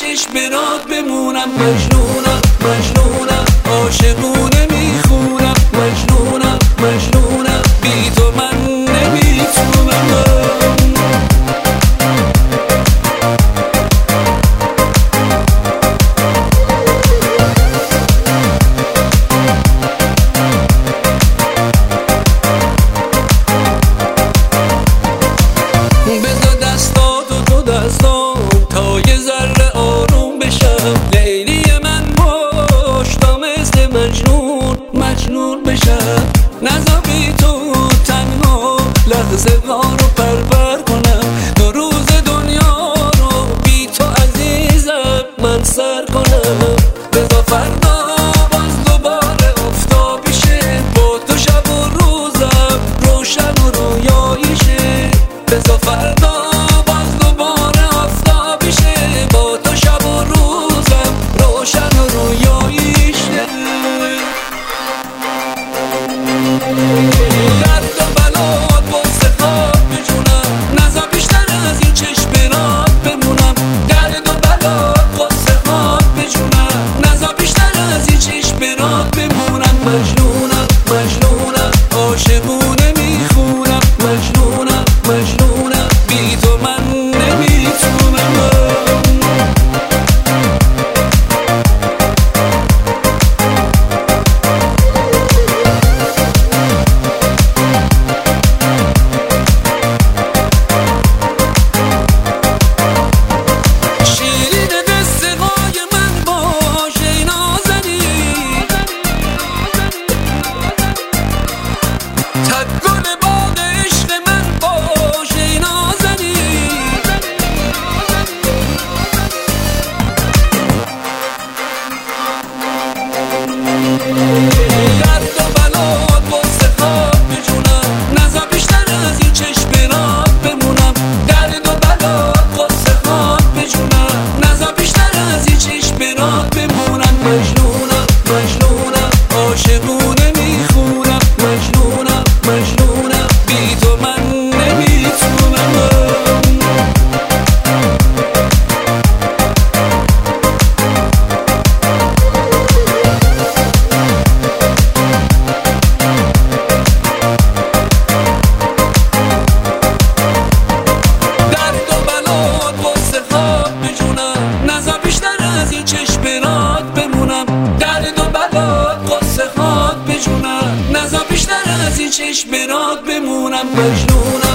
چشم برات بمونم. مجنونم مجنونم عاشقونه میخونم. مجنونم مجنونم بی تو من نمیتونم. بذار دستاتو تو دستام تا یه ذره آروم بشم. لیلی من باش تا مثل مجنون مجنون بشم. نذار بی تو تنها لحظه ها رو پرپر کنم. دو روز دنیا رو بی تو عزیزم من سر کنم. بذار فردا باز دوباره افتابی شه. با تو شب و روزم روشن و رویایی شه. بذار فردا باز دوباره آفتابی شه. با تو شب و روزم روشن و رویایی شه. درد و بلات واسه خواب بجونم. نذار بیشتر از این چشم برات بمونم. درد و بلات واسه خواب بجونم. نذار بیشتر از این چشم برات بمونم. مجنونم مجنونم عاشقونه میخونم. مجنونم مجنونم بی تو من نمیتونم. درد و بلات واسه خواب بجونم. نذار بیشتر از این چشم برات بمونم. درد و بلات واسه خواب بجونم. نذار بیشتر از این چشم برات بمونم. مجنونم مجنونم عاشقونه میخونم. مجنونم مجنونم بی تو من نمیتونم. چشم برات بمونم. درد و بلات قصه خواب بجونم. نذار بیشتر از این چشم برات بمونم. مجنونم